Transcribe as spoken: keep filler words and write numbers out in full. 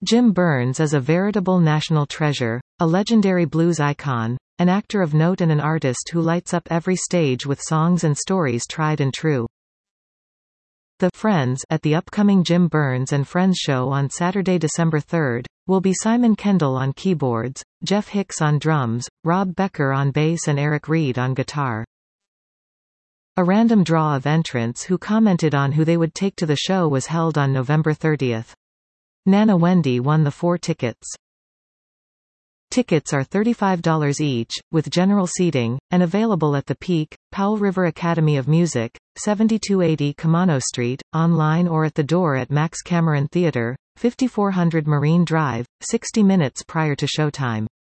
Jim Burns is a veritable national treasure, a legendary blues icon, an actor of note and an artist who lights up every stage with songs and stories tried and true. The Friends at the upcoming Jim Burns and Friends show on Saturday, December third, will be Simon Kendall on keyboards, Jeff Hicks on drums, Rob Becker on bass and Eric Reed on guitar. A random draw of entrants who commented on who they would take to the show was held on November thirtieth. Nana Wendy won the four tickets. Tickets are thirty-five dollars each, with general seating, and available at the Peak, Powell River Academy of Music, seventy-two eighty Camano Street, online or at the door at Max Cameron Theatre, fifty-four hundred Marine Drive, sixty minutes prior to showtime.